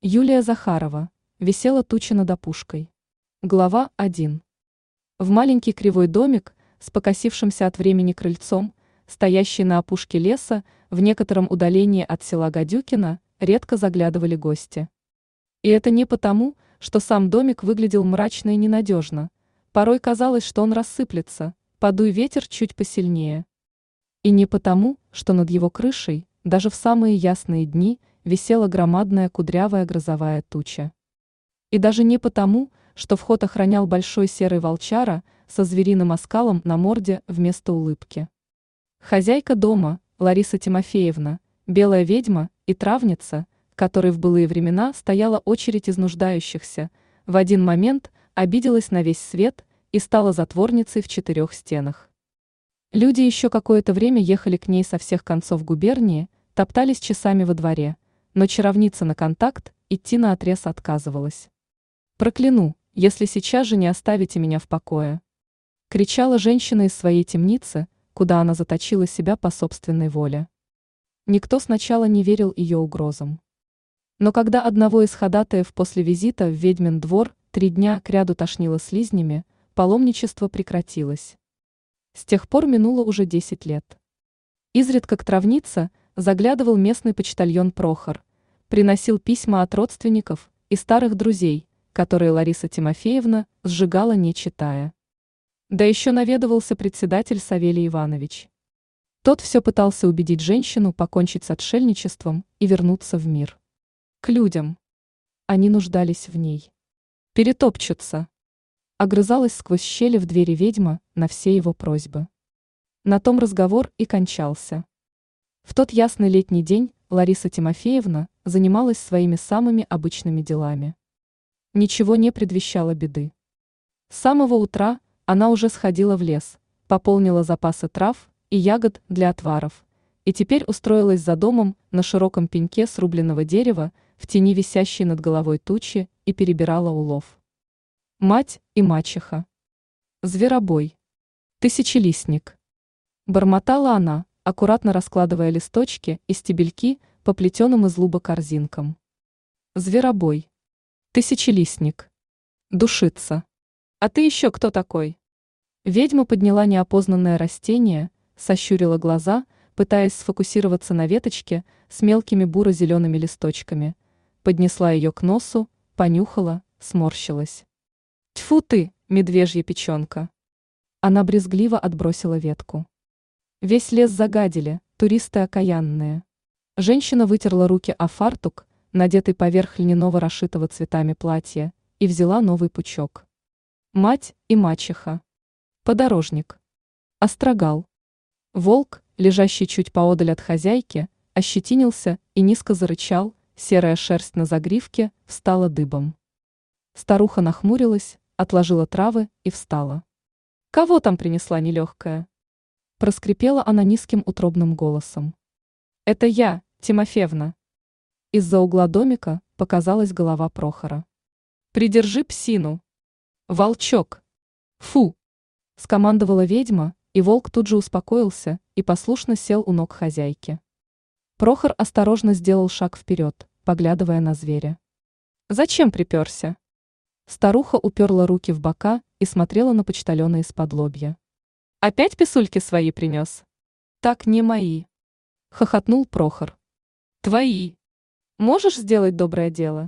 Юлия Захарова. Висела туча над опушкой. Глава 1. В маленький кривой домик с покосившимся от времени крыльцом, стоящий на опушке леса в некотором удалении от села Гадюкино, редко заглядывали гости. И это не потому, что сам домик выглядел мрачно и ненадежно. Порой казалось, что он рассыплется, подуй ветер чуть посильнее. И не потому, что над его крышей, даже в самые ясные дни, висела громадная кудрявая грозовая туча. И даже не потому, что вход охранял большой серый волчара со звериным оскалом на морде вместо улыбки. Хозяйка дома, Лариса Тимофеевна, белая ведьма и травница, которой в былые времена стояла очередь из нуждающихся, в один момент обиделась на весь свет и стала затворницей в 4 стенах. Люди еще какое-то время ехали к ней со всех концов губернии, топтались часами во дворе, но чаровница на контакт идти наотрез отказывалась. «Прокляну, если сейчас же не оставите меня в покое!» — кричала женщина из своей темницы, куда она заточила себя по собственной воле. Никто сначала не верил ее угрозам. Но когда одного из ходатаев после визита в ведьмин двор 3 дня кряду тошнило слизнями, паломничество прекратилось. С тех пор минуло уже 10 лет. Изредка к травнице заглядывал местный почтальон Прохор, приносил письма от родственников и старых друзей, которые Лариса Тимофеевна сжигала не читая. Да еще наведывался председатель Савелий Иванович. Тот все пытался убедить женщину покончить с отшельничеством и вернуться в мир. К людям. Они нуждались в ней. Перетопчутся. Огрызалась сквозь щели в двери ведьма на все его просьбы. На том разговор и кончался. В тот ясный летний день Лариса Тимофеевна занималась своими самыми обычными делами. Ничего не предвещало беды. С самого утра она уже сходила в лес, пополнила запасы трав и ягод для отваров, и теперь устроилась за домом на широком пеньке срубленного дерева в тени висящей над головой тучи и перебирала улов. Мать и мачеха. Зверобой. Тысячелистник. Бормотала она, аккуратно раскладывая листочки и стебельки по плетеным из луба корзинкам. Зверобой. Тысячелистник. Душица. А ты еще кто такой? Ведьма подняла неопознанное растение, сощурила глаза, пытаясь сфокусироваться на веточке с мелкими буро-зелеными листочками, поднесла ее к носу, понюхала, сморщилась. Тьфу ты, медвежья печенка! Она брезгливо отбросила ветку. Весь лес загадили, туристы окаянные. Женщина вытерла руки о фартук, надетый поверх льняного расшитого цветами платья, и взяла новый пучок. Мать и мачеха. Подорожник. Острогал. Волк, лежащий чуть поодаль от хозяйки, ощетинился и низко зарычал, серая шерсть на загривке встала дыбом. Старуха нахмурилась, отложила травы и встала. «Кого там принесла нелегкая?» Проскрипела она низким утробным голосом. «Это я, Тимофеевна». Из-за угла домика показалась голова Прохора. «Придержи псину!» «Волчок!» «Фу!» — скомандовала ведьма, и волк тут же успокоился и послушно сел у ног хозяйки. Прохор осторожно сделал шаг вперед, поглядывая на зверя. «Зачем приперся?» Старуха уперла руки в бока и смотрела на почтальона из-под-лобья. «Опять писульки свои принес?» «Так не мои», — хохотнул Прохор. «Твои. Можешь сделать доброе дело?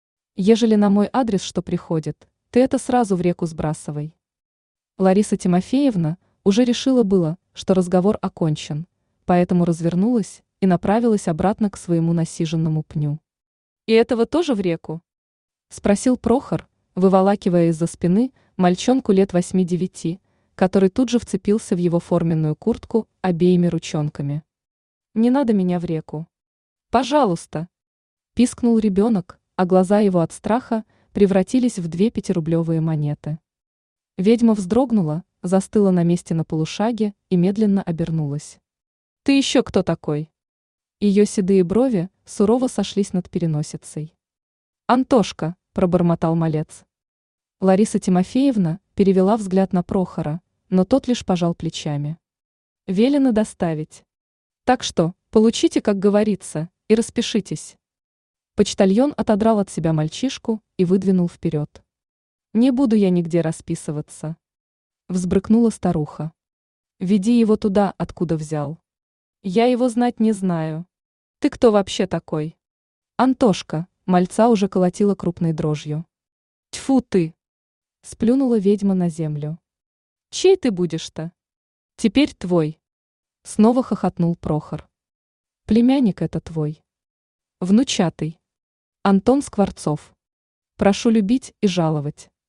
Ежели на мой адрес что приходит, ты это сразу в реку сбрасывай». Лариса Тимофеевна уже решила было, что разговор окончен, поэтому развернулась и направилась обратно к своему насиженному пню. «И этого тоже в реку?» — спросил Прохор, выволакивая из-за спины мальчонку лет 8-9, который тут же вцепился в его форменную куртку обеими ручонками. «Не надо меня в реку. Пожалуйста!» — пискнул ребенок, а глаза его от страха превратились в 2 5-рублевые монеты. Ведьма вздрогнула, застыла на месте на полушаге и медленно обернулась. «Ты еще кто такой?» Ее седые брови сурово сошлись над переносицей. «Антошка!» — пробормотал малец. Лариса Тимофеевна перевела взгляд на Прохора, но тот лишь пожал плечами. «Велено доставить. Так что, получите, как говорится, и распишитесь». Почтальон отодрал от себя мальчишку и выдвинул вперед. «Не буду я нигде расписываться», — взбрыкнула старуха. «Веди его туда, откуда взял». «Я его знать не знаю. Ты кто вообще такой?» «Антошка», — мальца уже колотила крупной дрожью. «Тьфу ты!» — сплюнула ведьма на землю. «Чей ты будешь-то?» «Теперь твой», — снова хохотнул Прохор. «Племянник это твой. Внучатый. Антон Скворцов. Прошу любить и жаловать».